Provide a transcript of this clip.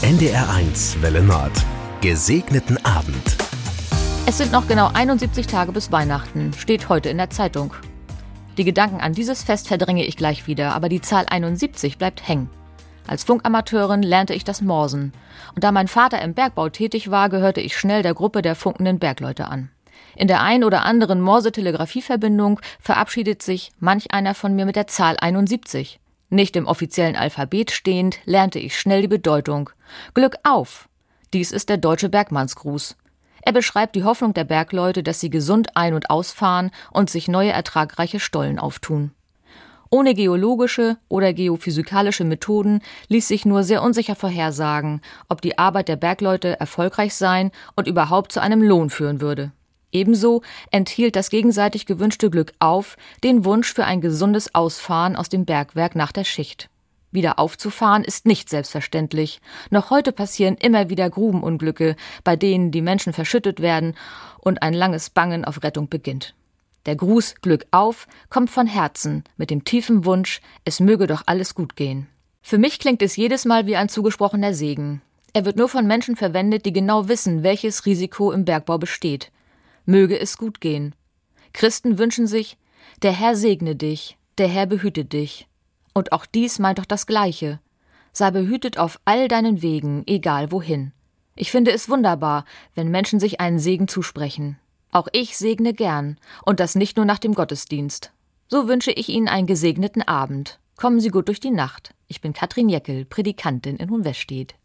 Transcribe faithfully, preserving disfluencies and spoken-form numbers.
N D R eins Welle Nord. Gesegneten Abend. Es sind noch genau einundsiebzig Tage bis Weihnachten, steht heute in der Zeitung. Die Gedanken an dieses Fest verdränge ich gleich wieder, aber die Zahl einundsiebzig bleibt hängen. Als Funkamateurin lernte ich das Morsen. Und da mein Vater im Bergbau tätig war, gehörte ich schnell der Gruppe der funkenden Bergleute an. In der ein oder anderen Morse-Telegrafie-Verbindung verabschiedet sich manch einer von mir mit der Zahl einundsiebzig. Nicht im offiziellen Alphabet stehend, lernte ich schnell die Bedeutung. Glück auf! Dies ist der deutsche Bergmannsgruß. Er beschreibt die Hoffnung der Bergleute, dass sie gesund ein- und ausfahren und sich neue ertragreiche Stollen auftun. Ohne geologische oder geophysikalische Methoden ließ sich nur sehr unsicher vorhersagen, ob die Arbeit der Bergleute erfolgreich sein und überhaupt zu einem Lohn führen würde. Ebenso enthielt das gegenseitig gewünschte Glück auf den Wunsch für ein gesundes Ausfahren aus dem Bergwerk nach der Schicht. Wieder aufzufahren ist nicht selbstverständlich. Noch heute passieren immer wieder Grubenunglücke, bei denen die Menschen verschüttet werden und ein langes Bangen auf Rettung beginnt. Der Gruß Glück auf kommt von Herzen mit dem tiefen Wunsch, es möge doch alles gut gehen. Für mich klingt es jedes Mal wie ein zugesprochener Segen. Er wird nur von Menschen verwendet, die genau wissen, welches Risiko im Bergbau besteht. Möge es gut gehen. Christen wünschen sich, der Herr segne dich, der Herr behüte dich. Und auch dies meint doch das Gleiche. Sei behütet auf all deinen Wegen, egal wohin. Ich finde es wunderbar, wenn Menschen sich einen Segen zusprechen. Auch ich segne gern, und das nicht nur nach dem Gottesdienst. So wünsche ich Ihnen einen gesegneten Abend. Kommen Sie gut durch die Nacht. Ich bin Katrin Jeckel, Predikantin in Hohenwestedt.